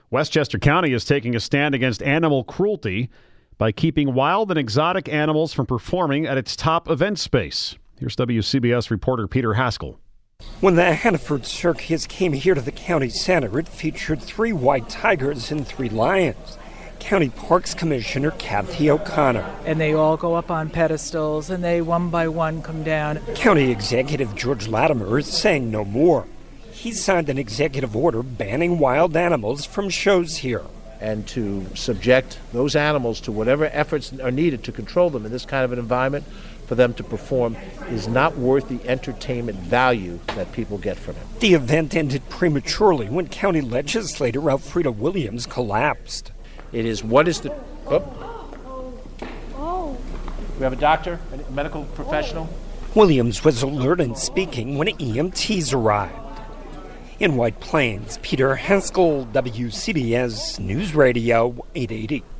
Westchester County is taking a stand against animal cruelty by keeping wild and exotic animals from performing at its top event space. Here's WCBS reporter Peter Haskell. When the Hannaford Circus came here to the county center, it featured 3 white tigers and 3 lions. County Parks Commissioner Kathy O'Connor. And they all go up on pedestals, and they one by one come down. County Executive George Latimer is saying no more. He signed an executive order banning wild animals from shows here. And to subject those animals to whatever efforts are needed to control them in this kind of an environment for them to perform is not worth the entertainment value that people get from it. The event ended prematurely when county legislator Elfrida Williams collapsed. It is what is the... We have a doctor, a medical professional. Williams was alert and speaking when EMTs arrived. In White Plains, Peter Haskell, WCBS News Radio 880.